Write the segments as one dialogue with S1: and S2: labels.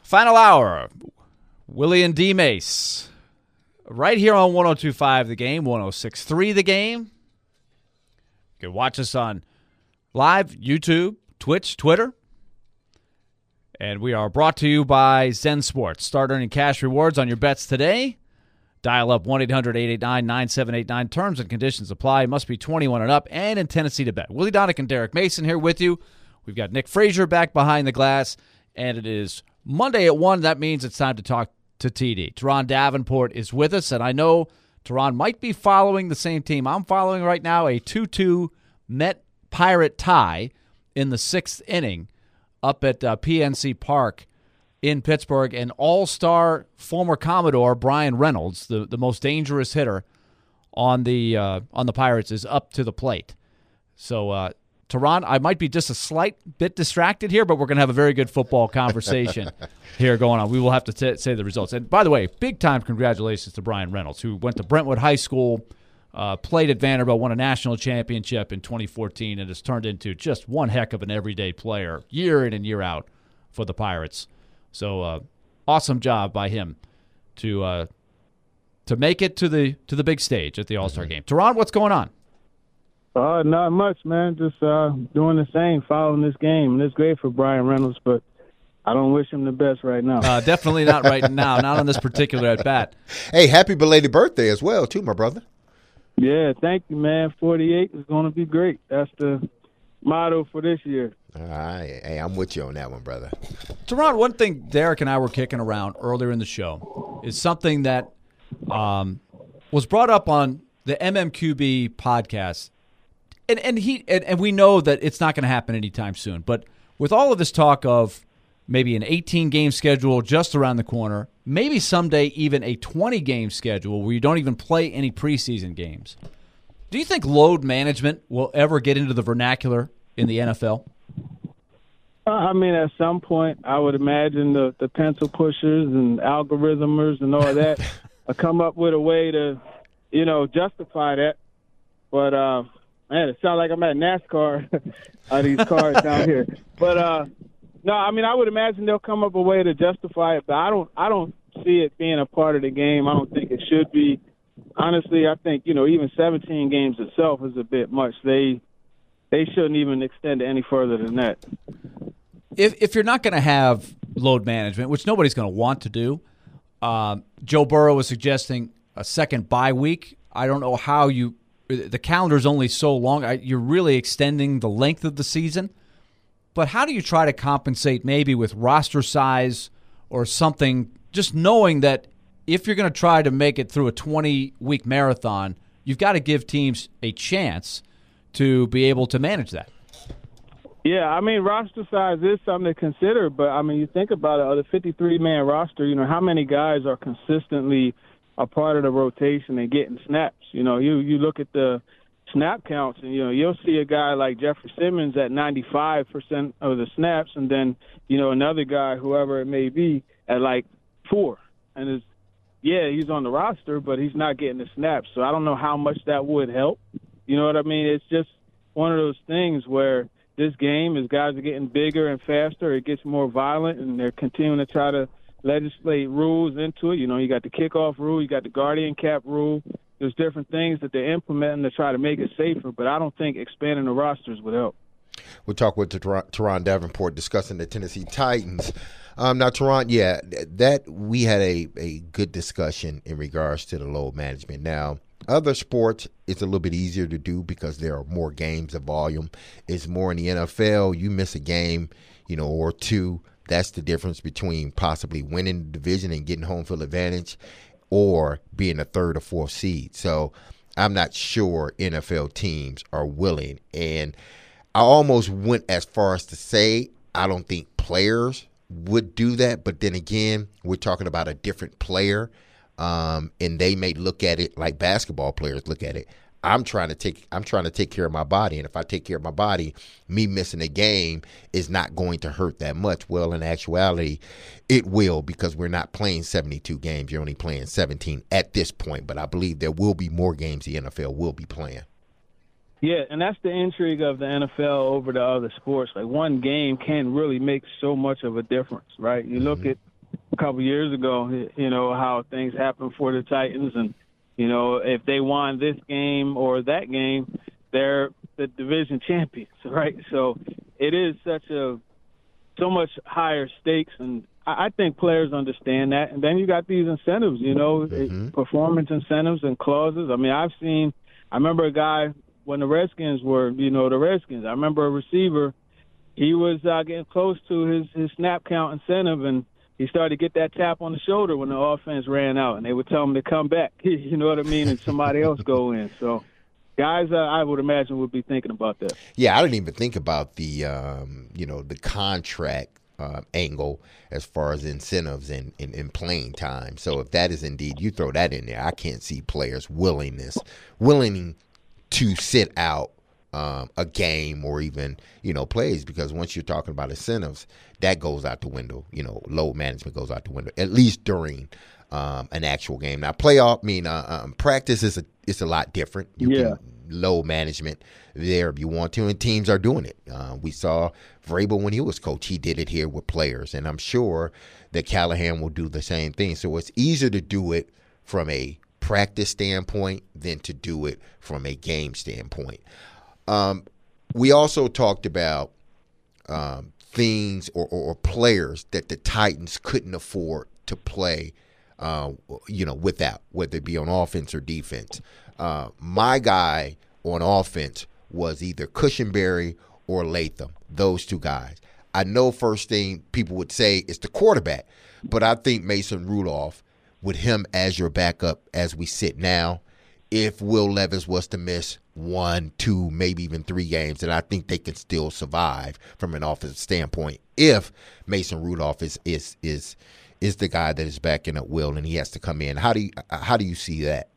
S1: Final hour, Willie and D. Mace, right here on 102.5 The Game, 106.3 The Game. You can watch us on live, YouTube, Twitch, Twitter. And we are brought to you by Zen Sports. Start earning cash rewards on your bets today. Dial up 1-800-889-9789. Terms and conditions apply. Must be 21 and up and in Tennessee to bet. Willie Donick and Derek Mason here with you. We've got Nick Frazier back behind the glass, and it is Monday at 1. That means it's time to talk to TD. Teron Davenport is with us, and I know Teron might be following the same team I'm following right now, a 2-2 Met-Pirate tie in the 6th inning up at PNC Park in Pittsburgh. And all-star former Commodore Brian Reynolds, the most dangerous hitter on the Pirates, is up to the plate. So, Teron, I might be just a slight bit distracted here, but we're going to have a very good football conversation here going on. We will have to say the results. And by the way, big-time congratulations to Brian Reynolds, who went to Brentwood High School, played at Vanderbilt, won a national championship in 2014, and has turned into just one heck of an everyday player year in and year out for the Pirates. So awesome job by him to make it to the big stage at the All-Star game. Teron, what's going on?
S2: Not much, man. Just doing the same, following this game. And it's great for Brian Reynolds, but I don't wish him the best right now.
S1: Definitely not right now, not on this particular at-bat.
S3: Hey, happy belated birthday as well, too, my brother.
S2: Yeah, thank you, man. 48 is going to be great. That's the motto for this year.
S3: All right. Hey, I'm with you on that one, brother.
S1: Teron, one thing Derek and I were kicking around earlier in the show is something that was brought up on the MMQB podcast. And we know that it's not going to happen anytime soon. But with all of this talk of maybe an 18-game schedule just around the corner, maybe someday even a 20-game schedule where you don't even play any preseason games, do you think load management will ever get into the vernacular in the NFL?
S2: I mean, at some point, I would imagine the pencil pushers and algorithmers and all that will come up with a way to, justify that. But, man, it sounds like I'm at NASCAR on these cars down here. But, no, I mean, I would imagine they'll come up with a way to justify it. But I don't see it being a part of the game. I don't think it should be. Honestly, I think, even 17 games itself is a bit much. They shouldn't even extend it any further than that.
S1: If you're not going to have load management, which nobody's going to want to do, Joe Burrow was suggesting a second bye week. I don't know how the calendar's only so long. You're really extending the length of the season. But how do you try to compensate maybe with roster size or something, just knowing that if you're going to try to make it through a 20-week marathon, you've got to give teams a chance to be able to manage that?
S2: Yeah, I mean, roster size is something to consider, but, I mean, you think about it, the 53-man roster, how many guys are consistently a part of the rotation and getting snaps? You look at the snap counts, and, you'll see a guy like Jeffrey Simmons at 95% of the snaps, and then, another guy, whoever it may be, at like 4. And he's on the roster, but he's not getting the snaps. So I don't know how much that would help. You know what I mean? It's just one of those things where this game, as guys are getting bigger and faster, it gets more violent, and they're continuing to try to legislate rules into it. You got the kickoff rule, you got the guardian cap rule. There's different things that they're implementing to try to make it safer, but I don't think expanding the rosters would help.
S3: We'll talk with Teron Davenport discussing the Tennessee Titans. Now, Teron, that we had a good discussion in regards to the load management. Now, other sports, it's a little bit easier to do because there are more games of volume. It's more in the NFL. You miss a game, or two. That's the difference between possibly winning the division and getting home field advantage or being a third or fourth seed. So I'm not sure NFL teams are willing. And I almost went as far as to say I don't think players would do that. But then again, we're talking about a different player, and they may look at it like basketball players look at it. I'm trying to take care of my body, and if I take care of my body, me missing a game is not going to hurt that much. Well, in actuality, it will, because we're not playing 72 games. You're only playing 17 at this point, but I believe there will be more games the NFL will be playing.
S2: Yeah, and that's the intrigue of the NFL over the other sports. Like, one game can really make so much of a difference, right? You look at a couple years ago, you know, how things happen for the Titans. And, you know, if they won this game or that game, they're the division champions, right? So it is so much higher stakes, and I think players understand that. And then you got these incentives, you know, performance incentives and clauses. I mean, I remember a guy when the Redskins were, you know, the Redskins. I remember a receiver, he was getting close to his snap count incentive, and he started to get that tap on the shoulder when the offense ran out, and they would tell him to come back, you know what I mean, and somebody else go in. So guys, I would imagine, would be thinking about that.
S3: Yeah, I didn't even think about the the contract angle as far as incentives in playing time. So if that is indeed, you throw that in there, I can't see players willing to sit out a game or even, you know, plays, because once you're talking about incentives, that goes out the window. You know, load management goes out the window, at least during an actual game. Now, practice is a lot different. You can load management there if you want to, and teams are doing it. We saw Vrabel when he was coach; he did it here with players, and I'm sure that Callahan will do the same thing. So it's easier to do it from a practice standpoint than to do it from a game standpoint. We also talked about things or players that the Titans couldn't afford to play, without, whether it be on offense or defense. My guy on offense was either Cushenberry or Latham, those two guys. I know first thing people would say is the quarterback, but I think Mason Rudolph, with him as your backup as we sit now, if Will Levis was to miss 1, 2, maybe even 3 games, then I think they can still survive from an offensive standpoint if Mason Rudolph is the guy that is backing up Will and he has to come in. How do you see that?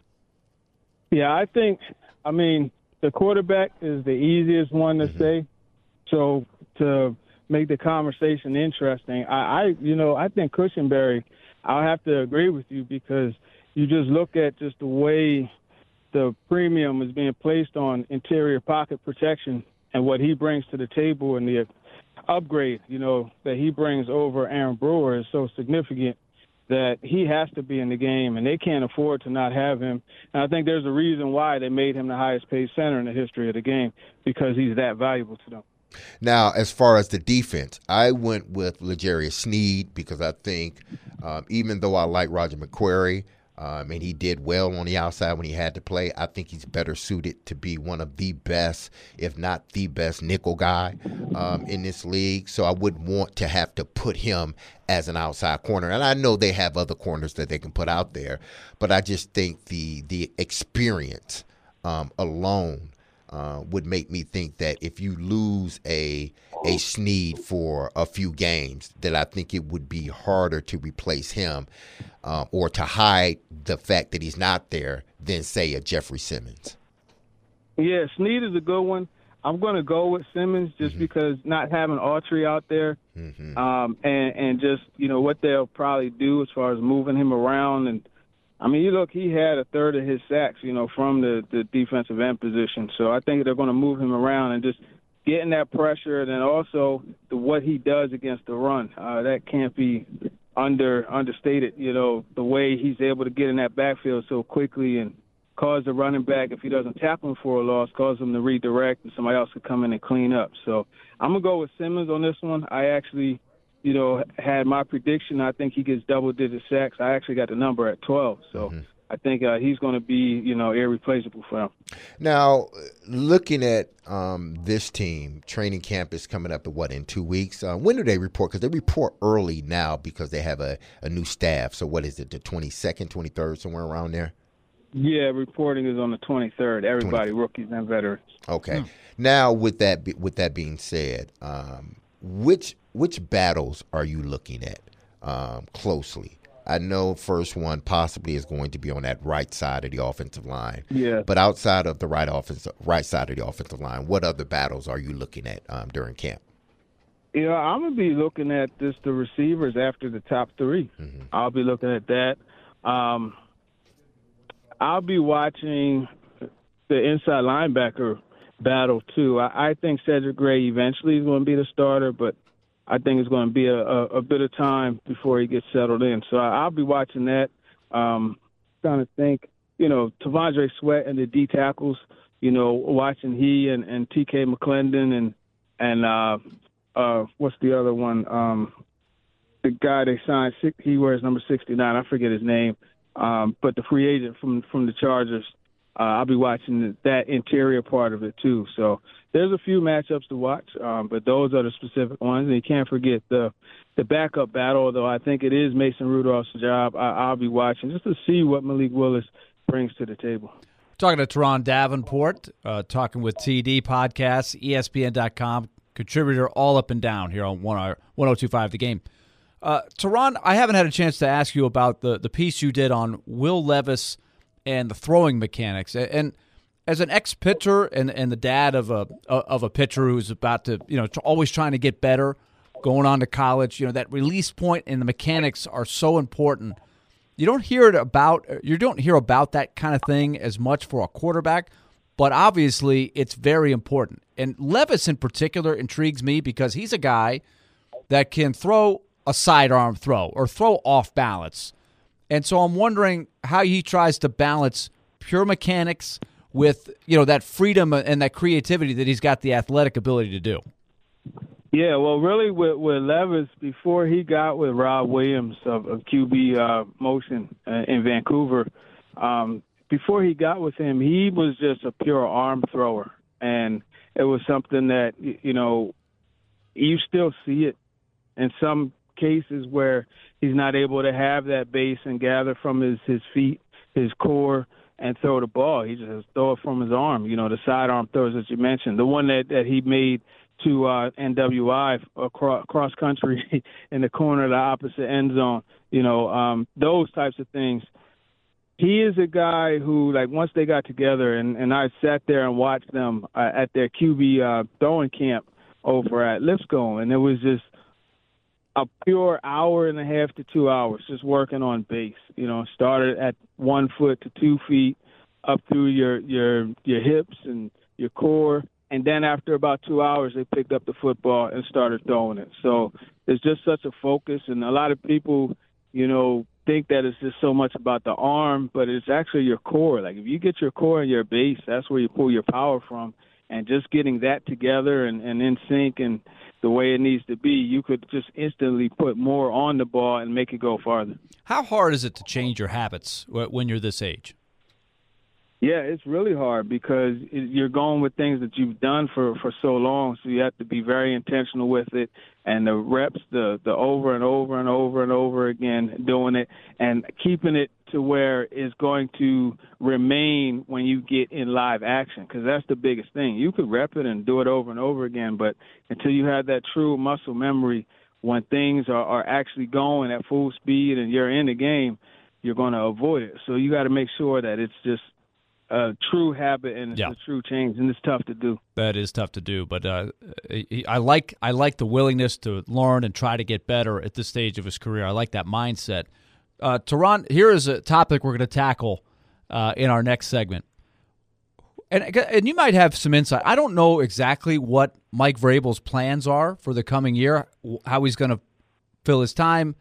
S2: Yeah, I mean, the quarterback is the easiest one to say. So to make the conversation interesting, I think Cushenberry, I'll have to agree with you, because you just look at just the way the premium is being placed on interior pocket protection and what he brings to the table, and the upgrade, you know, that he brings over Aaron Brewer is so significant that he has to be in the game, and they can't afford to not have him. And I think there's a reason why they made him the highest paid center in the history of the game, because he's that valuable to them.
S3: Now, as far as the defense, I went with L'Jarius Sneed because I think even though I like Roger McQuarrie, and he did well on the outside when he had to play, I think he's better suited to be one of the best, if not the best, nickel guy in this league. So I wouldn't want to have to put him as an outside corner. And I know they have other corners that they can put out there, but I just think the experience alone would make me think that if you lose a Sneed for a few games, that I think it would be harder to replace him or to hide the fact that he's not there than, say, a Jeffrey Simmons.
S2: Yeah, Sneed is a good one. I'm going to go with Simmons just because not having Autry out there and just, you know, what they'll probably do as far as moving him around. And I mean, you look, he had a third of his sacks, you know, from the defensive end position. So I think they're going to move him around and just getting that pressure. And then also what he does against the run. That can't be understated, you know, the way he's able to get in that backfield so quickly and cause the running back, if he doesn't tackle him for a loss, cause him to redirect and somebody else could come in and clean up. So I'm going to go with Simmons on this one. I actually, you know, had my prediction. I think he gets double-digit sacks. I actually got the number at 12. So I think he's going to be, you know, irreplaceable for him.
S3: Now, looking at this team, training camp is coming up in 2 weeks. When do they report? Because they report early now because they have a new staff. So what is it, the 22nd, 23rd, somewhere around there?
S2: Yeah, reporting is on the 23rd. Everybody, rookies and veterans.
S3: Okay. Now, with that being said, which battles are you looking at closely? I know first one possibly is going to be on that right side of the offensive line.
S2: Yeah.
S3: But outside of the right side of the offensive line, what other battles are you looking at during camp?
S2: Yeah, I'm going to be looking at the receivers after the top 3. I'll be looking at that. I'll be watching the inside linebacker battle, too. I think Cedric Gray eventually is going to be the starter, but I think it's going to be a bit of time before he gets settled in. So I'll be watching that. Trying to think, T'Vondre Sweat and the D tackles, watching he and T.K. McClendon and what's the other one? The guy they signed, he wears number 69. I forget his name. But the free agent from the Chargers, I'll be watching that interior part of it too. So there's a few matchups to watch, but those are the specific ones. And you can't forget the backup battle, though I think it is Mason Rudolph's job. I'll be watching just to see what Malik Willis brings to the table.
S1: Talking to Teron Davenport, talking with TD Podcasts, ESPN.com, contributor all up and down here on 102.5 The Game. Teron, I haven't had a chance to ask you about the piece you did on Will Levis and the throwing mechanics. And as an ex-pitcher and the dad of a pitcher who's about to, always trying to get better, going on to college, that release point and the mechanics are so important. You don't hear about that kind of thing as much for a quarterback, but obviously it's very important. And Levis in particular intrigues me because he's a guy that can throw a sidearm throw or throw off balance. And so I'm wondering how he tries to balance pure mechanics with, that freedom and that creativity that he's got the athletic ability to do.
S2: Yeah, well, really with Levis, before he got with Rob Williams of QB Motion in Vancouver, before he got with him, he was just a pure arm thrower. And it was something that, you still see it in some cases where he's not able to have that base and gather from his feet, his core, and throw the ball. He just throw it from his arm, the sidearm throws that you mentioned. The one that he made to NWI cross country in the corner of the opposite end zone, those types of things. He is a guy who, once they got together, and I sat there and watched them at their QB throwing camp over at Lipscomb, and it was just a pure hour and a half to 2 hours just working on base. Started at 1 foot to 2 feet up through your hips and your core. And then after about 2 hours, they picked up the football and started throwing it. So it's just such a focus. And a lot of people, think that it's just so much about the arm, but it's actually your core. If you get your core and your base, that's where you pull your power from. And just getting that together and in sync and the way it needs to be, you could just instantly put more on the ball and make it go farther.
S1: How hard is it to change your habits when you're this age?
S2: Yeah, it's really hard because you're going with things that you've done for so long, so you have to be very intentional with it. And the reps, the over and over and over and over again doing it and keeping it to where it's going to remain when you get in live action, because that's the biggest thing. You could rep it and do it over and over again, but until you have that true muscle memory, when things are actually going at full speed and you're in the game, you're going to avoid it. So you got to make sure that it's just a true habit and it's a true change, and it's tough to do. That
S1: is tough to do, but I like the willingness to learn and try to get better at this stage of his career. I like that mindset. Teron, here is a topic we're going to tackle in our next segment, and you might have some insight. I don't know exactly what Mike Vrabel's plans are for the coming year, how he's going to fill his time,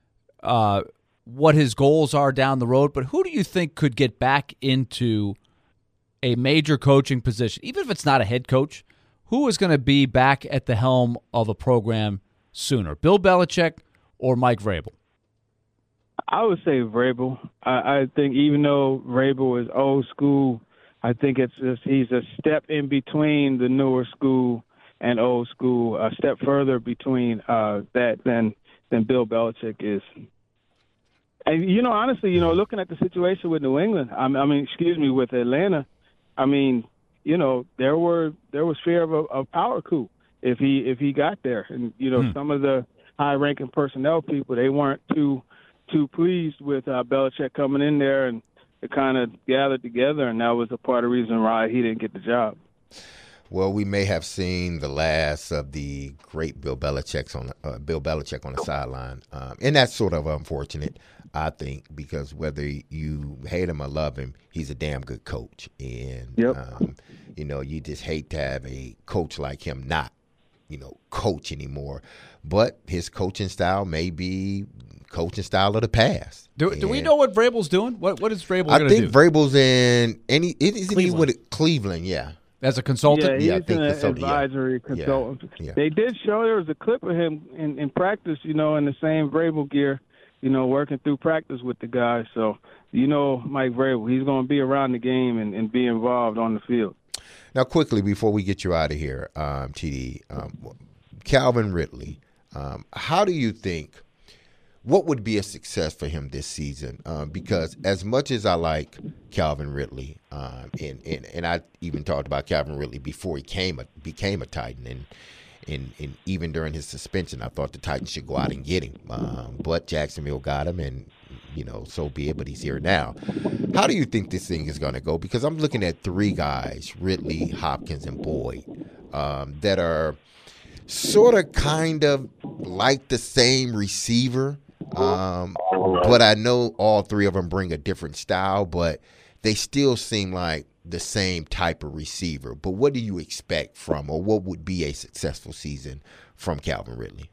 S1: what his goals are down the road, but who do you think could get back into a major coaching position, even if it's not a head coach? Who is going to be back at the helm of a program sooner, Bill Belichick or Mike Vrabel?
S2: I would say Vrabel. I think even though Vrabel is old school, I think it's just he's a step in between the newer school and old school, a step further between that than Bill Belichick is. And, honestly, looking at the situation with New England, with Atlanta, there was fear of a power coup if he got there. And, some of the high-ranking personnel people, they weren't too pleased with Belichick coming in there, and it kind of gathered together, and that was a part of the reason why he didn't get the job.
S3: Well, we may have seen the last of the great Bill Belichick on the sideline, and that's sort of unfortunate, I think, because whether you hate him or love him, he's a damn good coach, and you just hate to have a coach like him not coach anymore. But his coaching style may be coaching style of the past.
S1: Do we know what Vrabel's doing? What is Vrabel going to do?
S3: I think Vrabel's he's with Cleveland, yeah.
S1: As a consultant?
S2: Yeah, he's an advisory consultant.
S3: Yeah.
S2: They did show there was a clip of him in practice, in the same Vrabel gear, working through practice with the guys. So, Mike Vrabel, he's going to be around the game and be involved on the field.
S3: Now, quickly, before we get you out of here, TD, Calvin Ridley, how do you think, what would be a success for him this season? Because as much as I like Calvin Ridley, and I even talked about Calvin Ridley before he became a Titan, and even during his suspension, I thought the Titans should go out and get him. But Jacksonville got him, and so be it. But he's here now. How do you think this thing is going to go? Because I'm looking at three guys, Ridley, Hopkins, and Boyd, that are sort of kind of like the same receiver. But I know all three of them bring a different style, but they still seem like the same type of receiver. But what do you expect from, or what would be a successful season from Calvin Ridley?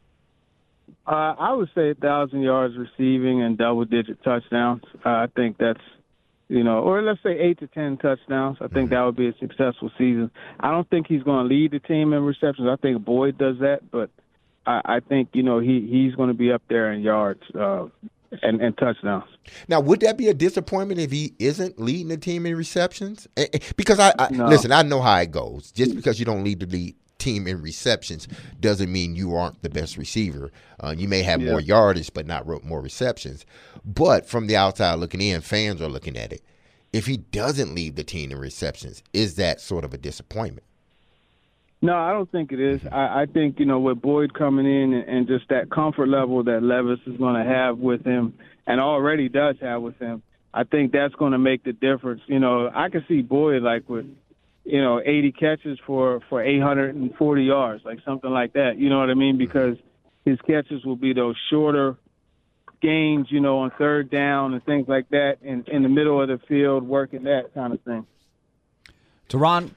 S2: I would say 1,000 yards receiving and double-digit touchdowns. I think that's, or let's say 8 to 10 touchdowns. I think that would be a successful season. I don't think he's going to lead the team in receptions. I think Boyd does that, but I think, he's going to be up there in yards and touchdowns. Now,
S3: would that be a disappointment if he isn't leading the team in receptions? Because listen, I know how it goes. Just because you don't lead the team in receptions doesn't mean you aren't the best receiver. You may have more yardage, but not more receptions. But from the outside looking in, fans are looking at it. If he doesn't lead the team in receptions, is that sort of a disappointment?
S2: No, I don't think it is. I think, with Boyd coming in and just that comfort level that Levis is going to have with him and already does have with him, I think that's going to make the difference. I can see Boyd with 80 catches for 840 yards, like something like that. You know what I mean? Because his catches will be those shorter gains, on third down and things like that in the middle of the field, working that kind of thing.
S1: Teron,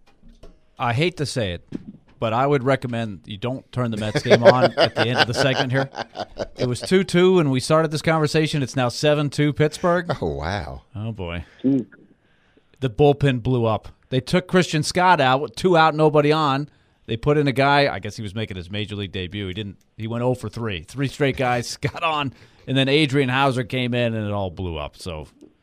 S1: I hate to say it, but I would recommend you don't turn the Mets game on at the end of the segment here. It was 2-2 when we started this conversation. It's now 7-2 Pittsburgh.
S3: Oh, wow.
S1: Oh, boy. The bullpen blew up. They took Christian Scott out, 2 out, nobody on. They put in a guy, I guess he was making his major league debut. He went 0 for 3. 3 straight guys got on, and then Adrian Hauser came in, and it all blew up. So,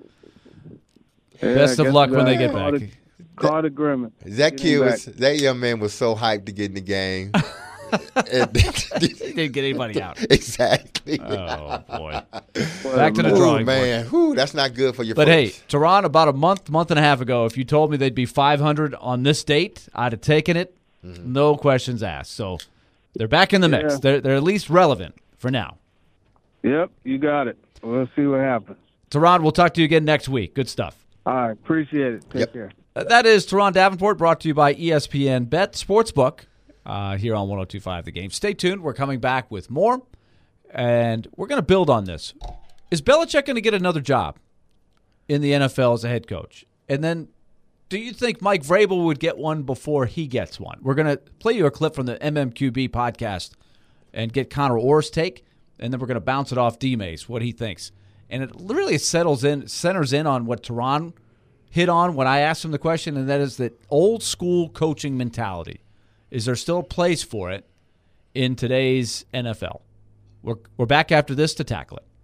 S1: best of luck when they get back.
S2: Carter Grimmett.
S3: That young man was so hyped to get in the game.
S1: He didn't get anybody out.
S3: Exactly.
S1: Oh, boy. Back to the drawing board.
S3: Man. That's not good for your
S1: But,
S3: folks.
S1: hey, Teron, about a month and a half ago, if you told me they'd be 500 on this date, I'd have taken it. No questions asked. So they're back in the mix. They're at least relevant for now.
S2: Yep, you got it. We'll see what happens.
S1: Teron, we'll talk to you again next week. Good stuff.
S2: All right, appreciate it. Take care.
S1: That is Teron Davenport, brought to you by ESPN Bet Sportsbook here on 102.5 The Game. Stay tuned. We're coming back with more, and we're going to build on this. Is Belichick going to get another job in the NFL as a head coach? And then do you think Mike Vrabel would get one before he gets one? We're going to play you a clip from the MMQB podcast and get Connor Orr's take, and then we're going to bounce it off D-Mace, what he thinks. And it really centers in on what Teron hit on when I asked him the question, and that is that old school coaching mentality. Is there still a place for it in today's NFL? We're back after this to tackle it.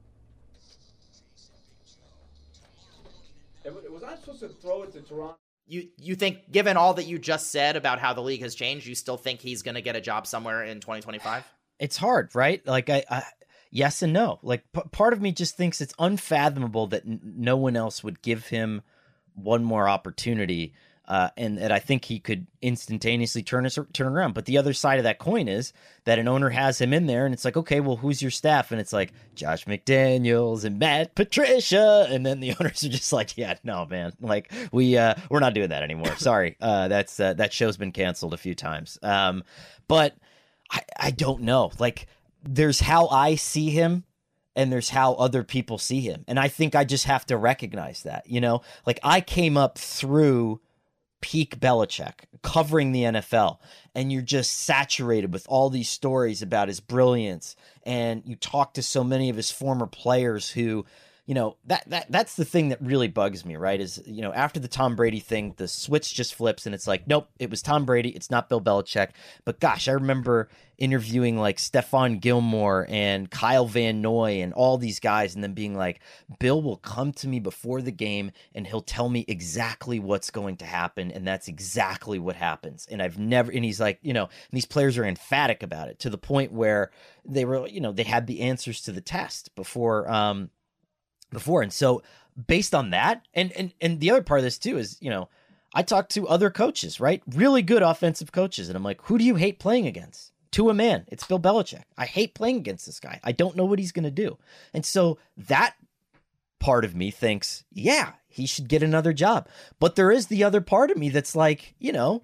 S1: Was I supposed to throw it to Teron?
S4: You think, given all that you just said about how the league has changed, you still think he's going to get a job somewhere in 2025?
S5: It's hard, right? I yes and no. Part of me just thinks it's unfathomable that no one else would give him one more opportunity, and that I think he could instantaneously turn around. But the other side of that coin is that an owner has him in there, and it's like, okay, well, who's your staff? And it's like Josh McDaniels and Matt Patricia, and then the owners are just like, yeah, no, man, we're not doing that anymore. Sorry, that show's been canceled a few times. But I don't know. There's how I see him, and there's how other people see him. And I think I just have to recognize that, I came up through peak Belichick covering the NFL, and you're just saturated with all these stories about his brilliance, and you talk to so many of his former players who, you know, that's the thing that really bugs me, right? Is, you know, after the Tom Brady thing, the switch just flips and it's like, nope, it was Tom Brady, it's not Bill Belichick. But gosh, I remember interviewing like Stephon Gilmore and Kyle Van Noy and all these guys, and then being like, Bill will come to me before the game and he'll tell me exactly what's going to happen, and that's exactly what happens. And he's like, you know, and these players are emphatic about it to the point where they were, you know, they had the answers to the test before. And so based on that, and the other part of this too is, you know, I talked to other coaches, right? Really good offensive coaches. And I'm like, who do you hate playing against? To a man, it's Bill Belichick. I hate playing against this guy. I don't know what he's going to do. And so that part of me thinks, yeah, he should get another job. But there is the other part of me that's like, you know,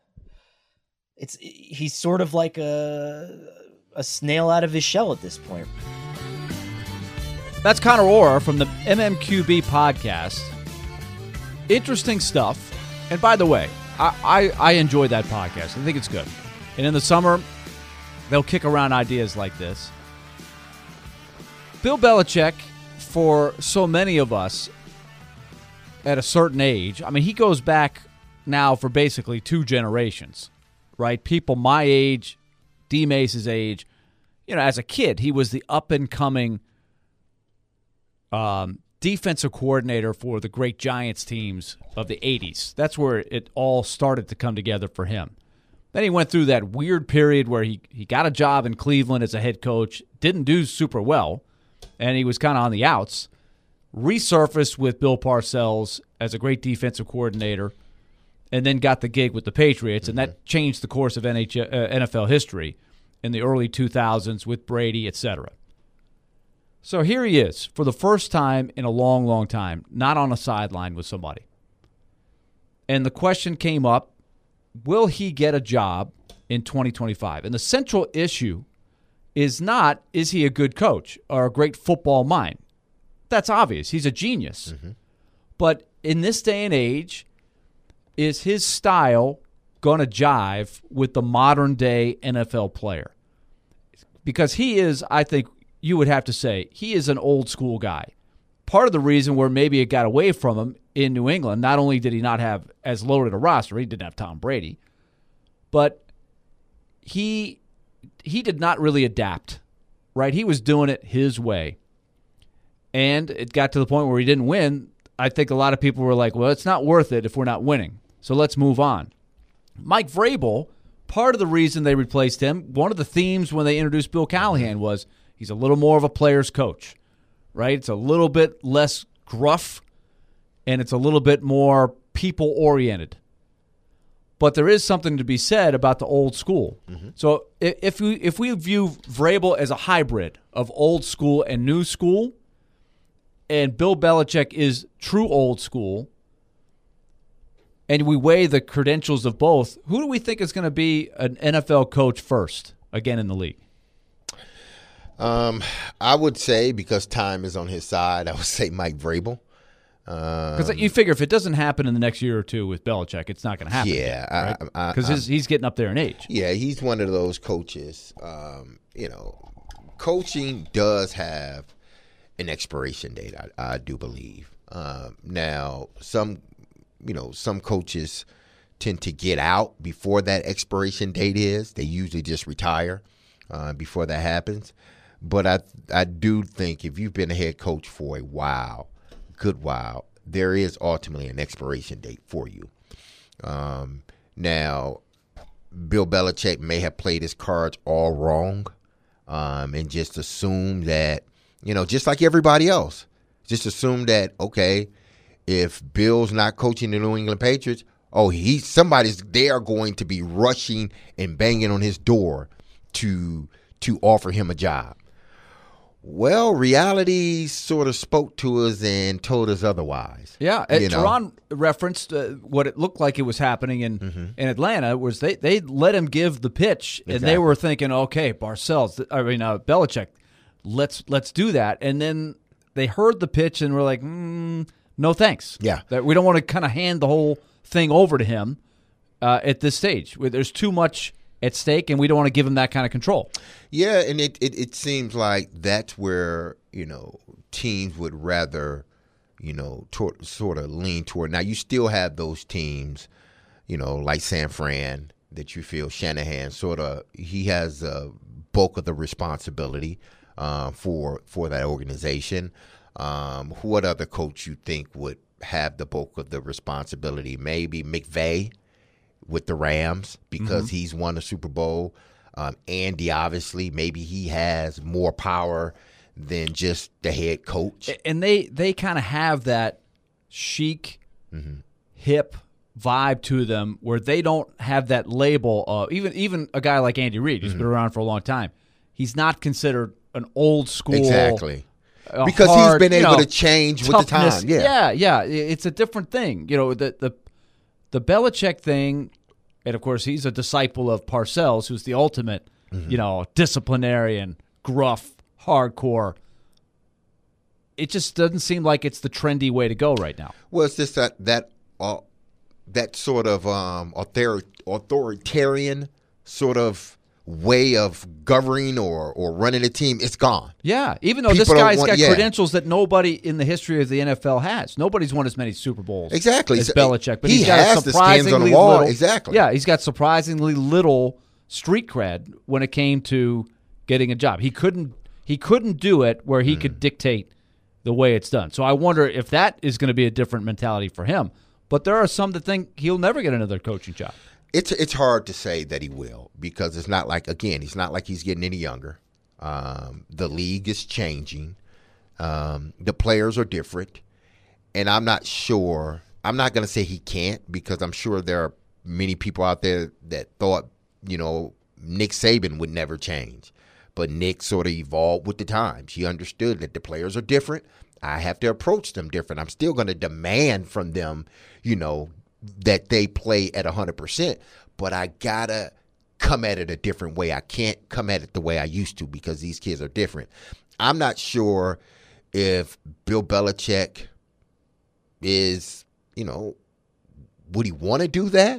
S5: he's sort of like a snail out of his shell at this point.
S1: That's Connor Orr from the MMQB podcast. Interesting stuff. And by the way, I enjoy that podcast. I think it's good. And in the summer, they'll kick around ideas like this. Bill Belichick, for so many of us at a certain age, I mean, he goes back now for basically 2 generations, right? People my age, D. Mace's age. You know, as a kid, he was the up-and-coming defensive coordinator for the great Giants teams of the 80s. That's where it all started to come together for him. Then he went through that weird period where he got a job in Cleveland as a head coach, didn't do super well, and he was kind of on the outs. Resurfaced with Bill Parcells as a great defensive coordinator, and then got the gig with the Patriots, and that changed the course of NFL history in the early 2000s with Brady, etc. So here he is, for the first time in a long, long time, not on a sideline with somebody. And the question came up, will he get a job in 2025? And the central issue is not, is he a good coach or a great football mind? That's obvious. He's a genius. Mm-hmm. But in this day and age, is his style going to jive with the modern-day NFL player? Because he is, I think, you would have to say, he is an old-school guy. Part of the reason where maybe it got away from him in New England, not only did he not have as loaded a roster, he didn't have Tom Brady, but he did not really adapt, right? He was doing it his way. And it got to the point where he didn't win. I think a lot of people were like, well, it's not worth it if we're not winning, so let's move on. Mike Vrabel, part of the reason they replaced him, one of the themes when they introduced Bill Callahan was he's a little more of a player's coach, right? It's a little bit less gruff, and it's a little bit more people-oriented. But there is something to be said about the old school. Mm-hmm. So if we view Vrabel as a hybrid of old school and new school, and Bill Belichick is true old school, and we weigh the credentials of both, who do we think is going to be an NFL coach first, again, in the league?
S3: I would say, because time is on his side, I would say Mike Vrabel.
S1: Because you figure if it doesn't happen in the next year or two with Belichick, it's not going to happen.
S3: Yeah.
S1: Because he's getting up there in age.
S3: Yeah, he's one of those coaches. Coaching does have an expiration date, I do believe. Now, some coaches tend to get out before that expiration date is. They usually just retire before that happens. But I do think if you've been a head coach for a while, good while, there is ultimately an expiration date for you. Now, Bill Belichick may have played his cards all wrong and just assumed that, just like everybody else, just assumed that, okay, if Bill's not coaching the New England Patriots, they are going to be rushing and banging on his door to offer him a job. Well, reality sort of spoke to us and told us otherwise.
S1: Yeah, Teron referenced what it looked like it was happening in Atlanta was they let him give the pitch, and they were thinking, okay, Belichick, let's do that, and then they heard the pitch and were like, no thanks.
S3: Yeah,
S1: that we don't want to kind of hand the whole thing over to him at this stage. There's too much at stake, and we don't want to give him that kind of control.
S3: Yeah, and it seems like that's where, teams would rather, sort of lean toward. Now, you still have those teams, like San Fran, that you feel Shanahan he has a bulk of the responsibility for that organization. What other coach you think would have the bulk of the responsibility? Maybe McVay with the Rams because he's won a Super Bowl. Andy, obviously, maybe he has more power than just the head coach.
S1: And they kind of have that chic, hip vibe to them where they don't have that label of even a guy like Andy Reid, who's been around for a long time. He's not considered an old school.
S3: Exactly. Because he's been able to change with the time.
S1: Yeah. It's a different thing. The Belichick thing, and of course he's a disciple of Parcells, who's the ultimate, disciplinarian, gruff, hardcore. It just doesn't seem like it's the trendy way to go right now.
S3: Well, it's just that sort of authoritarian sort of way of governing or running a team, it's gone.
S1: Yeah, even though this guy's got credentials that nobody in the history of the NFL has. Nobody's won as many Super Bowls as Belichick, but he's got surprisingly little.
S3: Exactly.
S1: Yeah, he's got surprisingly little street cred when it came to getting a job. He couldn't do it where he could dictate the way it's done. So I wonder if that is going to be a different mentality for him. But there are some that think he'll never get another coaching job.
S3: It's hard to say that he will because it's not like, again, it's not like he's getting any younger. The league is changing. The players are different. And I'm not sure. I'm not going to say he can't because I'm sure there are many people out there that thought, Nick Saban would never change. But Nick sort of evolved with the times. He understood that the players are different. I have to approach them different. I'm still going to demand from them, that they play at 100%. But I got to come at it a different way. I can't come at it the way I used to because these kids are different. I'm not sure if Bill Belichick is, would he want to do that?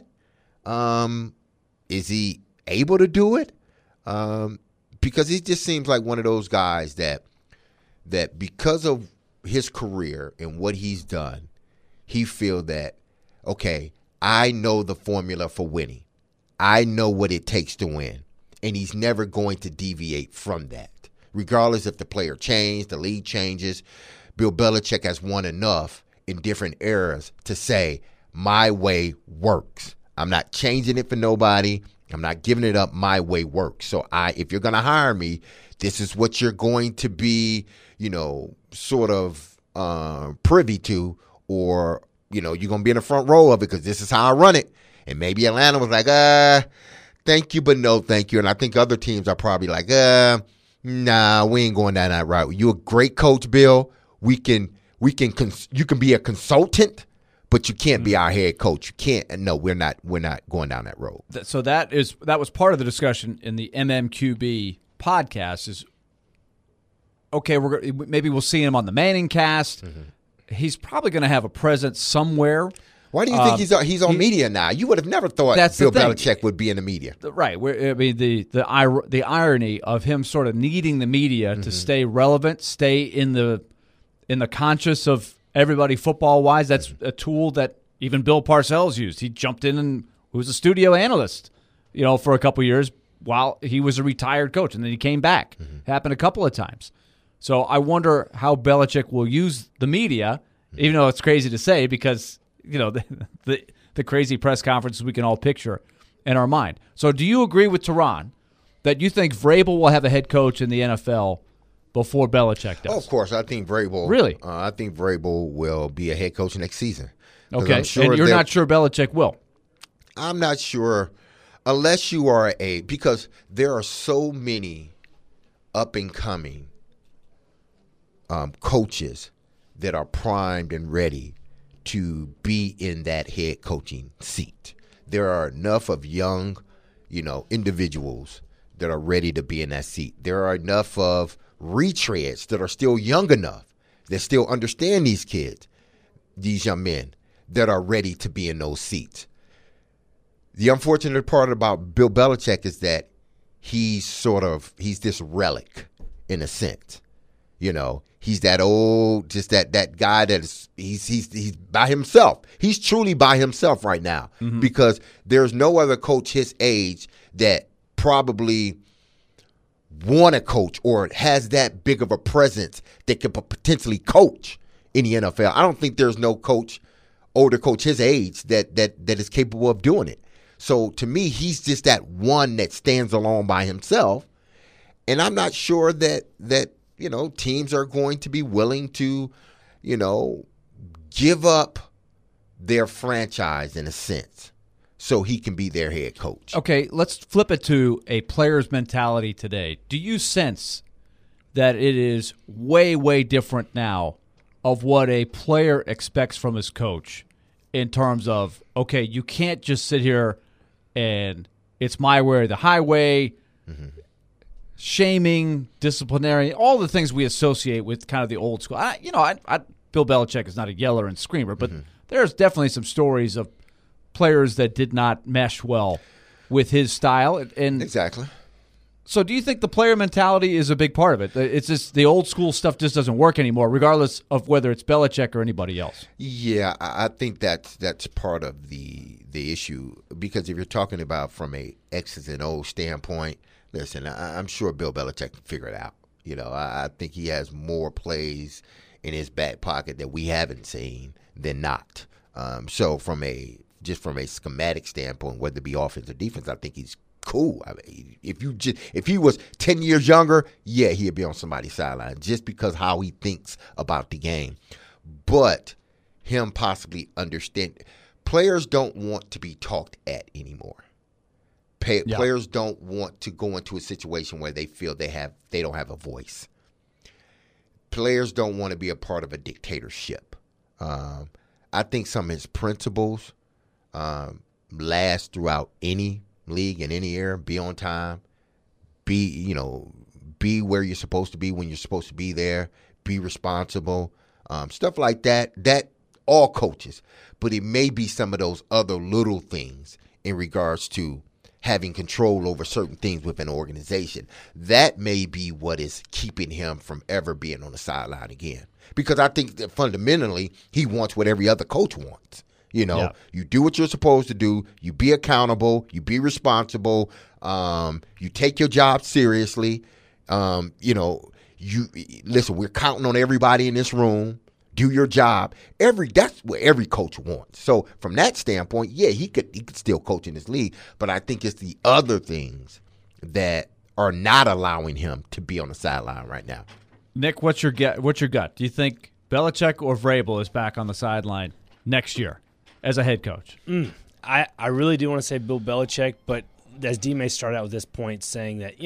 S3: Is he able to do it? Because he just seems like one of those guys that because of his career and what he's done, he feel that, okay, I know the formula for winning. I know what it takes to win. And he's never going to deviate from that. Regardless if the player changed, the league changes, Bill Belichick has won enough in different eras to say, my way works. I'm not changing it for nobody. I'm not giving it up. My way works. So if you're going to hire me, this is what you're going to be, sort of privy to, or, you're going to be in the front row of it because this is how I run it. And maybe Atlanta was like, thank you, but no thank you. And I think other teams are probably like, nah, we ain't going down that route. You're a great coach, Bill. You can be a consultant, but you can't be our head coach. You can't. No, we're not going down that road.
S1: So that was part of the discussion in the MMQB podcast. Is okay. Maybe we'll see him on the Manning cast. He's probably going to have a presence somewhere.
S3: Why do you think he's on media now? You would have never thought Bill Belichick would be in the media.
S1: Right. The irony of him sort of needing the media to stay relevant, stay in the conscious of everybody football-wise. That's a tool that even Bill Parcells used. He jumped in and was a studio analyst, for a couple of years while he was a retired coach, and then he came back. Happened a couple of times. So I wonder how Belichick will use the media, even though it's crazy to say because, the crazy press conferences we can all picture in our mind. So do you agree with Teron that you think Vrabel will have a head coach in the NFL before Belichick does?
S3: Oh, of course. I think Vrabel.
S1: Really?
S3: I think Vrabel will be a head coach next season.
S1: Okay. And you're not sure Belichick will?
S3: I'm not sure unless you are because there are so many up-and-coming coaches that are primed and ready to be in that head coaching seat. There are enough of young, individuals that are ready to be in that seat. There are enough of retreads that are still young enough that still understand these kids, these young men, that are ready to be in those seats. The unfortunate part about Bill Belichick is that he's this relic in a sense. You know, he's that old, just that guy that is, he's by himself. He's truly by himself right now because there's no other coach his age that probably want to coach or has that big of a presence that could potentially coach in the NFL. I don't think there's no older coach his age that is capable of doing it. So to me, he's just that one that stands alone by himself. And I'm not sure that teams are going to be willing to, give up their franchise in a sense so he can be their head coach.
S1: Okay, let's flip it to a player's mentality today. Do you sense that it is way, way different now of what a player expects from his coach in terms of, okay, you can't just sit here and it's my way or the highway, shaming, disciplinary, all the things we associate with kind of the old school. Bill Belichick is not a yeller and screamer, but there's definitely some stories of players that did not mesh well with his style. And
S3: exactly.
S1: So do you think the player mentality is a big part of it? It's just the old school stuff just doesn't work anymore, regardless of whether it's Belichick or anybody else?
S3: Yeah, I think that's part of the issue, because if you're talking about from a X's and O's standpoint, listen, I'm sure Bill Belichick can figure it out. I think he has more plays in his back pocket that we haven't seen than not. So from a schematic standpoint, whether it be offense or defense, I think he's cool. I mean, if he was 10 years younger, yeah, he'd be on somebody's sideline just because how he thinks about the game. But him possibly understand, players don't want to be talked at anymore. Players don't want to go into a situation where they feel they don't have a voice. Players don't want to be a part of a dictatorship. I think some of his principles last throughout any league in any era. Be on time. Be where you're supposed to be when you're supposed to be there. Be responsible. Stuff like that. That all coaches. But it may be some of those other little things in regards to having control over certain things within an organization. That may be what is keeping him from ever being on the sideline again. Because I think that fundamentally he wants what every other coach wants. You do what you're supposed to do. You be accountable. You be responsible. You take your job seriously. You listen. We're counting on everybody in this room. Do your job. That's what every coach wants. So from that standpoint, yeah, he could still coach in this league. But I think it's the other things that are not allowing him to be on the sideline right now.
S1: Nick, what's your gut? Do you think Belichick or Vrabel is back on the sideline next year as a head coach?
S6: I really do want to say Bill Belichick, but as D-May started out with this point saying that,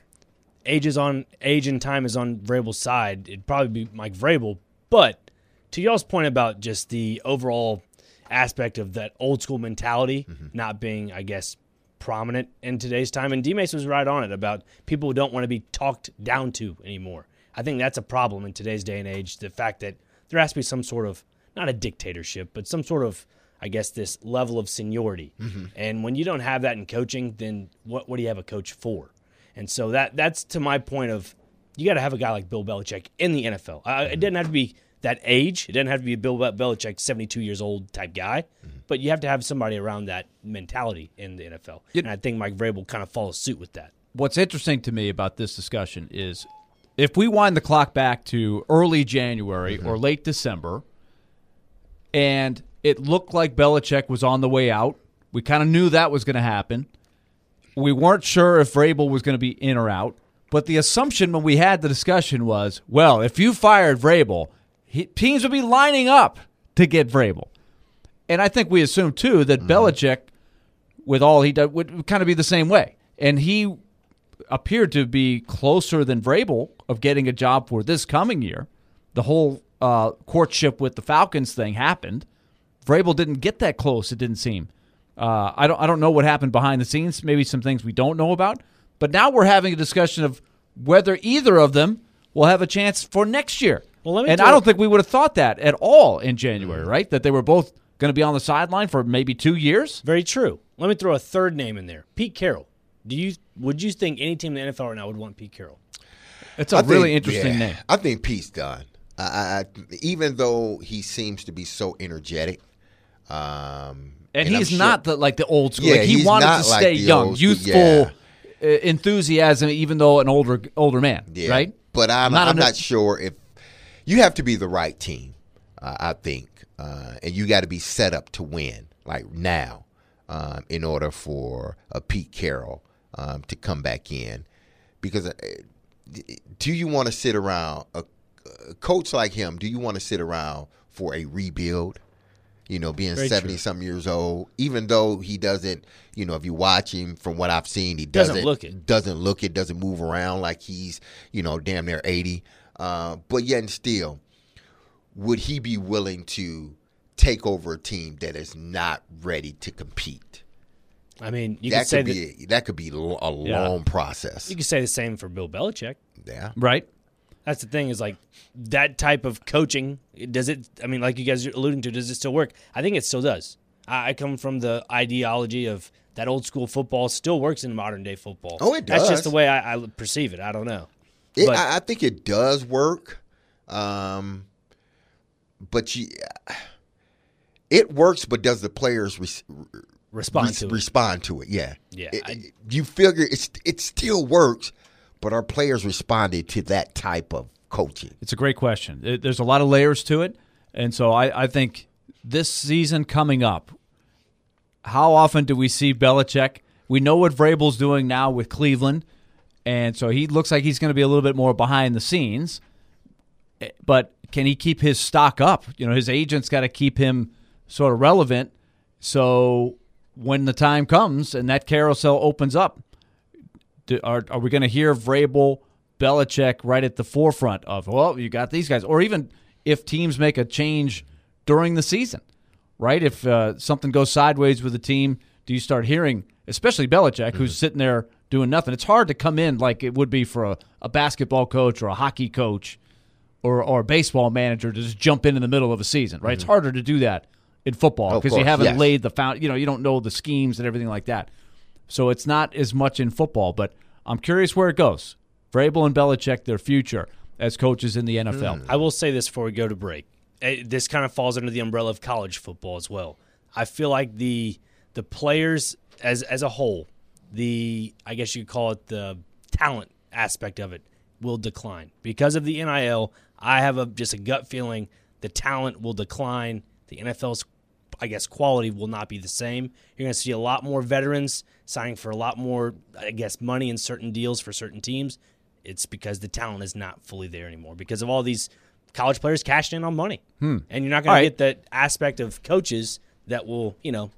S6: age and time is on Vrabel's side, it'd probably be Mike Vrabel. But to y'all's point about just the overall aspect of that old school mentality not being, I guess, prominent in today's time, and D-Mace was right on it about people who don't want to be talked down to anymore. I think that's a problem in today's day and age, the fact that there has to be some sort of, not a dictatorship, but some sort of, I guess, this level of seniority. And when you don't have that in coaching, then what do you have a coach for? And so that's to my point of, you got to have a guy like Bill Belichick in the NFL. It doesn't have to be that age. It doesn't have to be a Bill Belichick, 72 years old type guy. But you have to have somebody around that mentality in the NFL. And I think Mike Vrabel kind of follows suit with that.
S1: What's interesting to me about this discussion is if we wind the clock back to early January or late December, and it looked like Belichick was on the way out, we kind of knew that was going to happen. We weren't sure if Vrabel was going to be in or out. But the assumption when we had the discussion was, well, if you fired Vrabel, teams would be lining up to get Vrabel. And I think we assumed, too, that Belichick, with all he did, would kind of be the same way. And he appeared to be closer than Vrabel of getting a job for this coming year. The whole courtship with the Falcons thing happened. Vrabel didn't get that close, it didn't seem. I don't know what happened behind the scenes, maybe some things we don't know about. But now we're having a discussion of whether either of them will have a chance for next year. Well, I don't think we would have thought that at all in January, right? That they were both going to be on the sideline for maybe 2 years.
S6: Very true. Let me throw a third name in there. Pete Carroll. Would you think any team in the NFL right now would want Pete Carroll?
S1: It's a really interesting name.
S3: I think Pete's done. Even though he seems to be so energetic,
S1: and he's
S3: sure,
S1: not the old school.
S3: Yeah,
S1: like he
S3: he's
S1: wanted
S3: not
S1: to
S3: like
S1: stay
S3: the
S1: young,
S3: old school,
S1: youthful enthusiasm, even though an older man,
S3: yeah.
S1: right?
S3: But I'm not sure if you have to be the right team. I think, and you got to be set up to win like now, in order for a Pete Carroll to come back in, because do you want to sit around a coach like him? Do you want to sit around for a rebuild? Being 70-something years old, even though he doesn't, if you watch him, from what I've seen, he doesn't look it, doesn't move around like he's, damn near 80. But yet and still, would he be willing to take over a team that is not ready to compete?
S6: I mean, that
S3: could be a long process.
S6: You could say the same for Bill Belichick.
S3: Yeah.
S1: Right.
S6: That's the thing, is like that type of coaching, does it, I mean, like you guys are alluding to, does it still work? I think it still does. I come from the ideology of that old school football still works in modern day football.
S3: Oh, it does.
S6: That's just the way I perceive it. I don't know.
S3: I think it does work. But it works, but does the players respond to it? Yeah.
S6: Yeah.
S3: You figure it still works, but are players responding to that type of coaching?
S1: It's a great question. There's a lot of layers to it. And so I think this season coming up, how often do we see Belichick? We know what Vrabel's doing now with Cleveland, and so he looks like he's going to be a little bit more behind the scenes. But can he keep his stock up? His agent's got to keep him sort of relevant. So when the time comes and that carousel opens up, are we going to hear Vrabel, Belichick right at the forefront of, well, you got these guys? Or even if teams make a change during the season, right? If something goes sideways with the team, do you start hearing, especially Belichick, who's sitting there doing nothing? It's hard to come in like it would be for a basketball coach or a hockey coach or a baseball manager to just jump in the middle of a season, right? It's harder to do that in football because you haven't laid the foundation. You don't know the schemes and everything like that. So it's not as much in football, but I'm curious where it goes. Vrabel and Belichick, their future as coaches in the NFL.
S6: I will say this before we go to break. This kind of falls under the umbrella of college football as well. I feel like the players as a whole, I guess you could call it the talent aspect of it, will decline. Because of the NIL, I have just a gut feeling the talent will decline. The NFL's, I guess, quality will not be the same. You're going to see a lot more veterans signing for a lot more, I guess, money in certain deals for certain teams. It's because the talent is not fully there anymore because of all these college players cashing in on money. And you're not going to get that aspect of coaches that will,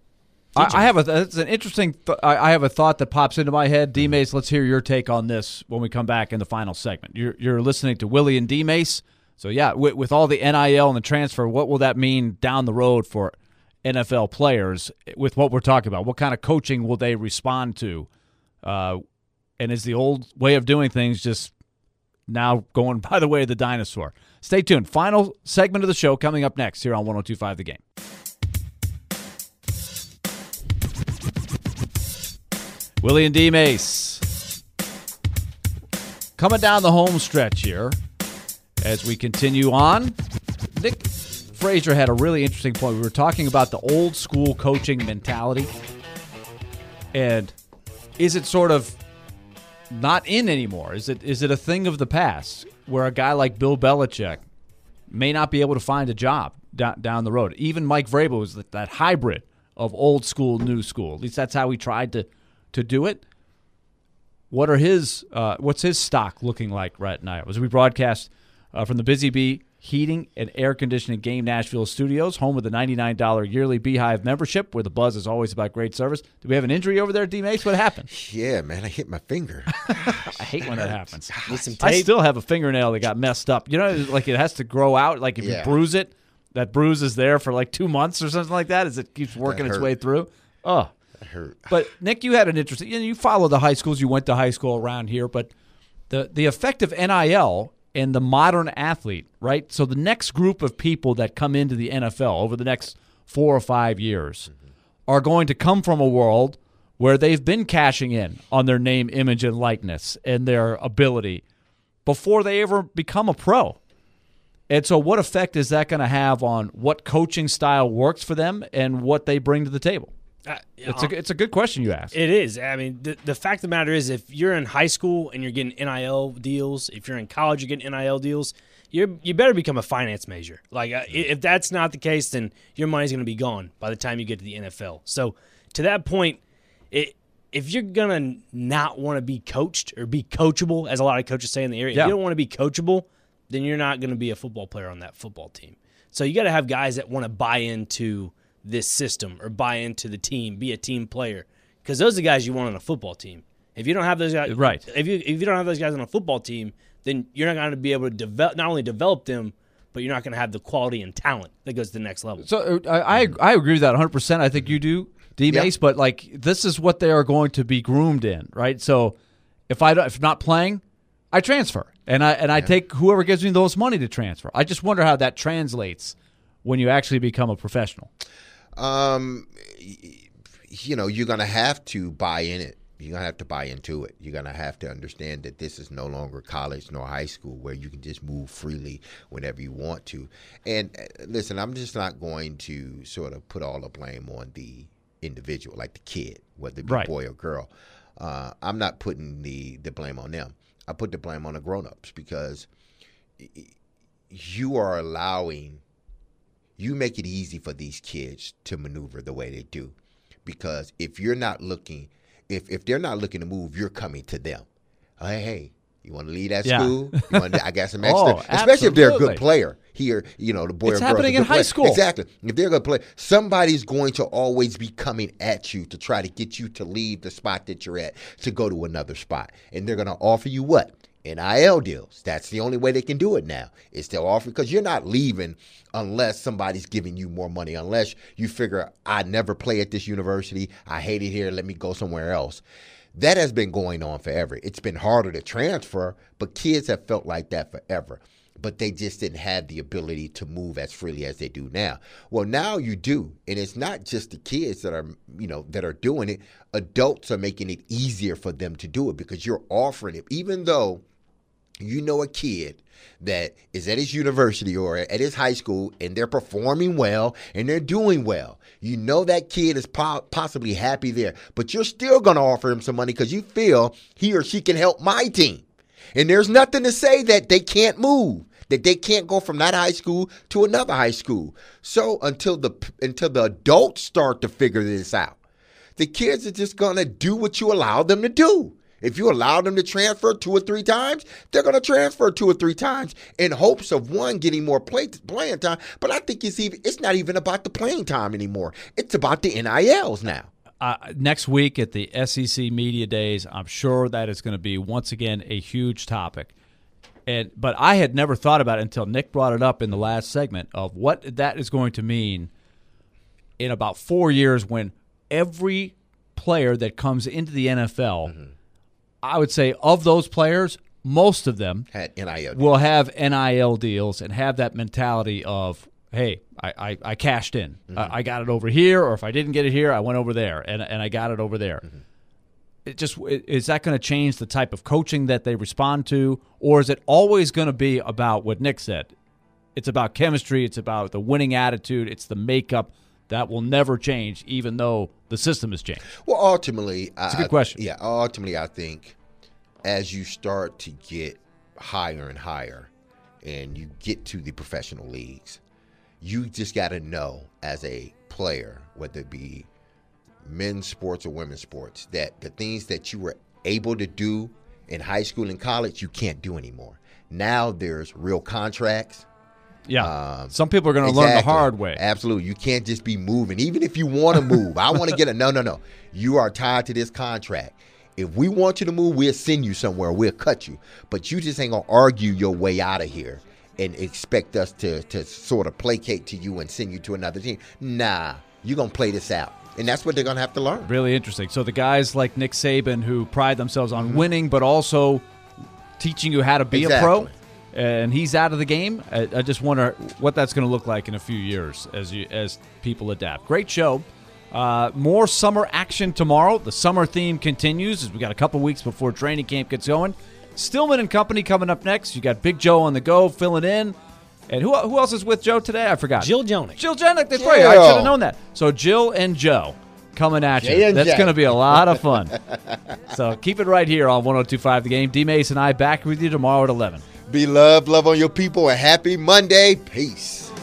S1: it's an interesting I have a thought that pops into my head. D-Mace, let's hear your take on this when we come back in the final segment. You're listening to Willie and D-Mace. So, yeah, with all the NIL and the transfer, what will that mean down the road for NFL players with what we're talking about? What kind of coaching will they respond to? And is the old way of doing things just now going by the way of the dinosaur? Stay tuned. Final segment of the show coming up next here on 102.5 The Game. Willie and D-Mace coming down the home stretch here as we continue on. Nick Frazier had a really interesting point. We were talking about the old school coaching mentality. And is it sort of not in anymore? Is it a thing of the past where a guy like Bill Belichick may not be able to find a job down the road? Even Mike Vrabel was that hybrid of old school, new school. At least that's how he tried to do it. What's his stock looking like right now? As we broadcast from the Busy Bee Heating and Air Conditioning Game Nashville studios, home of the $99 yearly Beehive membership, where the buzz is always about great service. Do we have an injury over there, D-Mace? What happened?
S3: Yeah, man, I hit my finger.
S1: I hate when that happens.
S6: With some tape.
S1: I still have a fingernail that got messed up. Like it has to grow out. Like if you bruise it, that bruise is there for like 2 months or something like that as it keeps working its way through. Oh,
S3: that hurt.
S1: But Nick, you had an interesting. You follow the high schools. You went to high school around here, but the effect of NIL and the modern athlete, right? So the next group of people that come into the NFL over the next 4 or 5 years are going to come from a world where they've been cashing in on their name, image, and likeness and their ability before they ever become a pro. And so what effect is that going to have on what coaching style works for them and what they bring to the table? It's a good question you asked.
S6: It is. I mean, the fact of the matter is, if you're in high school and you're getting NIL deals, if you're in college you're getting NIL deals, you better become a finance major. Like, if that's not the case, then your money's going to be gone by the time you get to the NFL. So to that point, if you're going to not want to be coached or be coachable, as a lot of coaches say in the area, if you don't want to be coachable, then you're not going to be a football player on that football team. So you got to have guys that want to buy into this system or buy into the team, be a team player, because those are the guys you want on a football team. If you don't have those guys,
S1: right?
S6: If you don't have those guys on a football team, then you're not going to be able to not only develop them, but you're not going to have the quality and talent that goes to the next level.
S1: So I agree with that 100%. I think you do, D-Mace, but like this is what they are going to be groomed in, right? So if I'm not playing, I transfer and I take whoever gives me the most money to transfer. I just wonder how that translates when you actually become a professional.
S3: You're going to have to buy in it. You're going to have to buy into it. You're going to have to understand that this is no longer college nor high school where you can just move freely whenever you want to. And listen, I'm just not going to sort of put all the blame on the individual, like the kid, whether it be boy or girl. I'm not putting the blame on them. I put the blame on the grown-ups because you make it easy for these kids to maneuver the way they do. Because if you're not looking, if they're not looking to move, you're coming to them. Hey, you want to leave that school? I got some extra. Especially if they're a good player. Here, the boy or girl.
S1: It's happening in high school.
S3: Exactly. If they're a good player, somebody's going to always be coming at you to try to get you to leave the spot that you're at to go to another spot. And they're going to offer you what? NIL deals. That's the only way they can do it now, is to offer, because you're not leaving unless somebody's giving you more money, unless you figure, I never play at this university, I hate it here, let me go somewhere else. That has been going on forever. It's been harder to transfer, but kids have felt like that forever. But they just didn't have the ability to move as freely as they do now. Well, now you do. And it's not just the kids that are doing it. Adults are making it easier for them to do it because you're offering it. Even though you know a kid that is at his university or at his high school and they're performing well and they're doing well. You know that kid is possibly happy there, but you're still going to offer him some money because you feel he or she can help my team. And there's nothing to say that they can't move, that they can't go from that high school to another high school. So until the adults start to figure this out, the kids are just going to do what you allow them to do. If you allow them to transfer 2 or 3 times, they're going to transfer 2 or 3 times in hopes of, one, getting more playing time. But I think it's not even about the playing time anymore. It's about the NILs now.
S1: Next week at the SEC Media Days, I'm sure that is going to be, once again, a huge topic. But I had never thought about it until Nick brought it up in the last segment of what that is going to mean in about 4 years when every player that comes into the NFL, I would say of those players, most of them will have NIL deals and have that mentality of, hey, I cashed in. I got it over here, or if I didn't get it here, I went over there, and I got it over there. Is that going to change the type of coaching that they respond to, or is it always going to be about what Nick said? It's about chemistry. It's about the winning attitude. It's the makeup that will never change, even though the system has changed.
S3: Well, ultimately,
S1: it's a good question.
S3: Yeah, ultimately, I think as you start to get higher and higher, and you get to the professional leagues, you just got to know as a player, whether it be men's sports or women's sports, that the things that you were able to do in high school and college, you can't do anymore. Now there's real contracts.
S1: Yeah. Some people are going to learn the hard way.
S3: Absolutely. You can't just be moving. Even if you want to move. I want to get No. You are tied to this contract. If we want you to move, we'll send you somewhere. We'll cut you. But you just ain't going to argue your way out of here and expect us to sort of placate to you and send you to another team. Nah. You're going to play this out. And that's what they're going to have to learn.
S1: Really interesting. So the guys like Nick Saban who pride themselves on winning but also teaching you how to be a pro, and he's out of the game. I just wonder what that's going to look like in a few years as people adapt. Great show. More summer action tomorrow. The summer theme continues as we got a couple weeks before training camp gets going. Stillman and company coming up next. You got Big Joe on the go filling in. And who else is with Joe today? I forgot.
S6: Jill Jonick.
S1: Jill Jonick. That's right. I should have known that. So Jill and Joe coming at you. That's going to be a lot of fun. So keep it right here on 102.5 The Game. D-Mace and I back with you tomorrow at 11.
S3: Be loved, love on your people, and happy Monday. Peace.